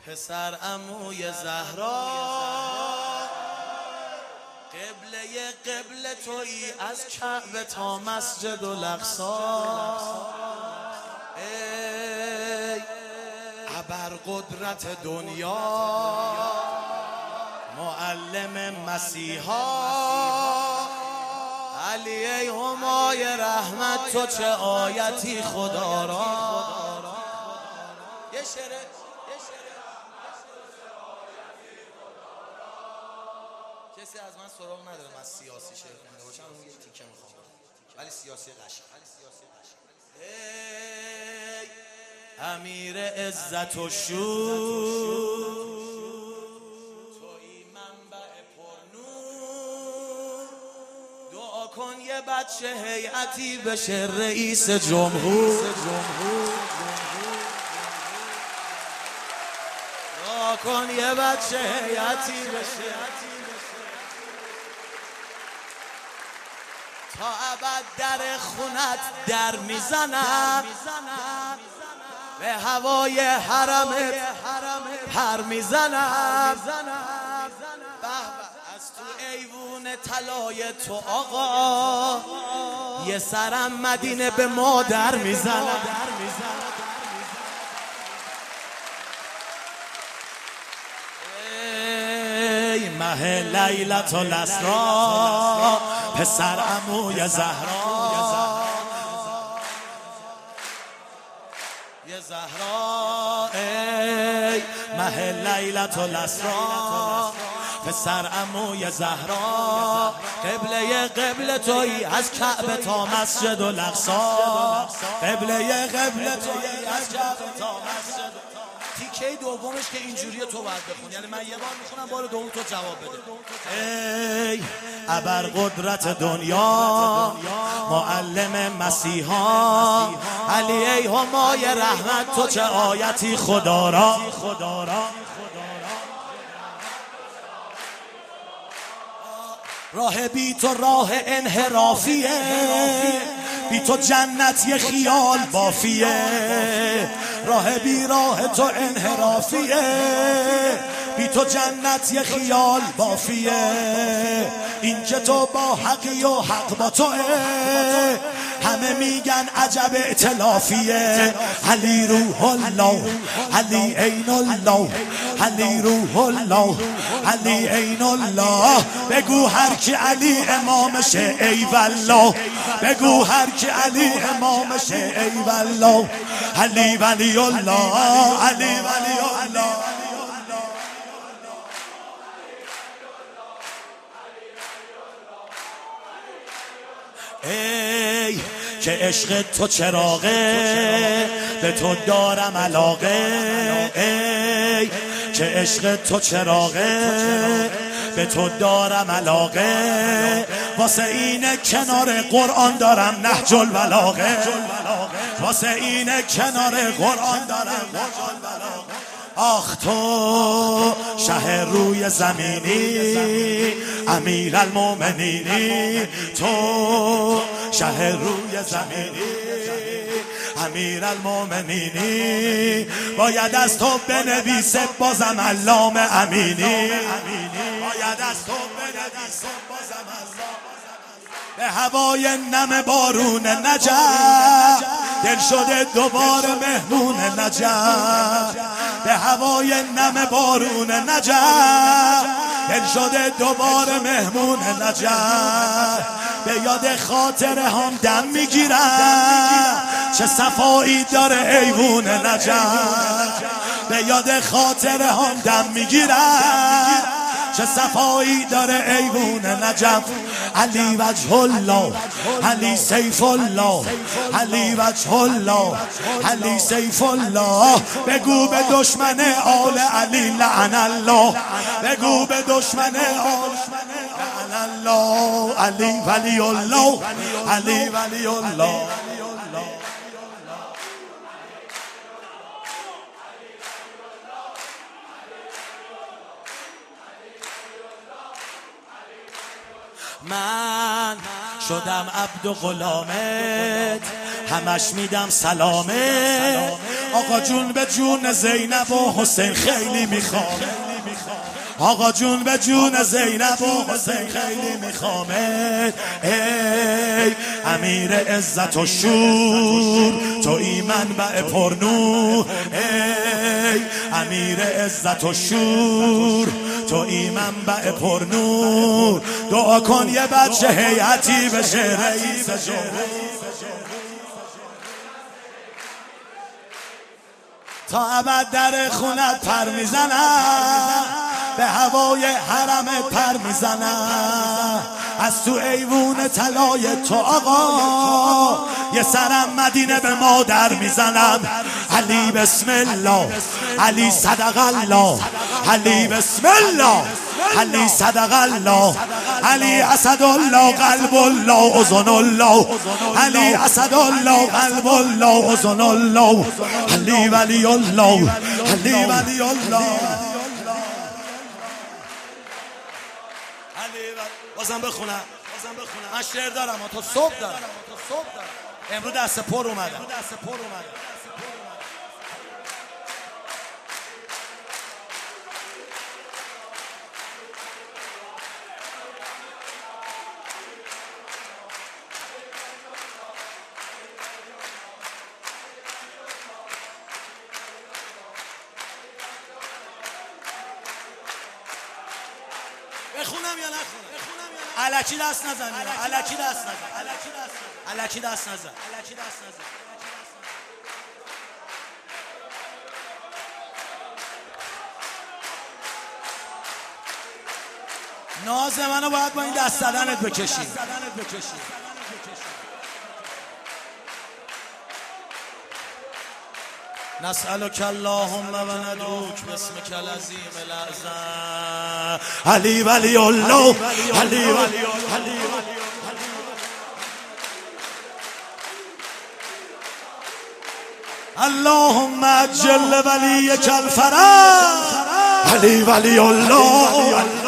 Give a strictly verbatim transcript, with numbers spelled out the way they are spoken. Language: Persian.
پسر عموی زهرا قبله قبله تویی از کعبه تا مسجد الاقصی. ای ابرقدرت دنیا معلم مسیحا، علی ای همای رحمت تو چه آیتی خدا را. یه شعره کسی از من سراغ نداره من سیاسی شعر خونده باشم، اون یه تیکه میخوام ولی سیاسی قشنگ. ای امیر عزت و شور تویی منبع پرنور، دعا کن یه بچه هیئتی بشه رئیس جمهور. دعا کن یه بچه هیئتی بشه تا ابد در خونت در میزنم، به هوای حرمت پر میزنم. از تو ایوون طلای تو آقا یه سرم مدینه به مادر میزنم. ای مه لیلة الاسری پسر عموی زهرا، یه زهرا ای مه لیلة الاسری پسر عموی زهرا، قبله قبله تویی از کعبه تا مسجد الاقصی. قبله قبله تویی از کعبه تا مسجد. تیکه دومش که اینجوریه تو باید بخونی، یعنی من یه بار میخونم بار دوم تو جواب بده. ای ابرقدرت دنیا معلم مسیحا، علی ای همای رحمت تو چه آیتی خدا را. راه بی تو راه انحرافیه، بی تو جنت یه خیال بافیه. راه بی راه تو انحرافیه، بی تو جنت یه خیال بافیه. این که تو با حقی و حق با توه، همه میگن عجب ائتلافیه. علی روح الله علی عین الله علی روح الله علی عین الله. بگو هر کی علی امامشه ای والله، بگو هر کی علی امامشه ای والله. علی ولی الله علی ولی الله. ای که عشق تو چراغه به تو دارم علاقه. ای که عشق تو چراغه به تو دارم علاقه. واسه اینه کنار قرآن دارم نهج البلاغه. واسه اینه کنار قرآن دارم نهج البلاغه. آخ تو شه روی زمینی امیر المومنینی، تو شه روی زمینی امیر المومنینی. باید از تو بنویسه بازم علامه امینی، باید از تو بنویسه بازم علامه. به هوای نم بارون نجف دل شده دوباره مهمون نجف. به هوای نم بارون نجف دل شده دوباره مهمون نجف. به یاد خاطره هم دم میگیرم، چه صفایی داره ایوون نجف. به یاد خاطره هم دم میگیرم، چه صفایی داره ایوون نجف. علی وجه الله علی سیف الله علی وجه الله علی سیف الله. بگو به دشمن آل علی لعن الله، بگو به دشمن آل لعن الله. علی ولی الله علی ولی الله. من شدم عبد و غلامت، همش میدم سلامت. آقا جون به جون زینب و حسین خیلی میخوام، آقا جون به جون زینب و حسین خیلی میخوامه. ای امیر عزت و شور تو ای منبع پرنور، ای امیر عزت و شور تو ای منبع پرنور. دعا کن یه بچه هیئتی بشه رئیس جمهور، تا ابد در خونت پر میزنم، به هوای حرمت پر میزنم، از تو ایوون طلای تو آقا یه سرم مدینه به مادر میزنم. علی بسم الله، علی صدق الله، علی بسم الله، علی صدق الله، علی اسد الله قلب الله اذن الله، علی اسد الله قلب الله اذن الله، علی ولی الله، علی ولی الله. بازم بخونم، بازم بخونم. من شعر دارم تا صبح دارم، تا صبح دارم. امروز دست پر اومدم، دست پر اومدم. بخونم یا نخونم؟ الکی دست نزن، الکی دست نزن، الکی دست نزن، الکی دست نزن، الکی دست نزن. ناز منو باید با این دست زدنت بکشی. نسألك اللهم و ندعوك باسمك العظیم الاعظم. علی ولی الله، علی ولی الله. اللهم عجل ولیک الفرج. علی ولی الله.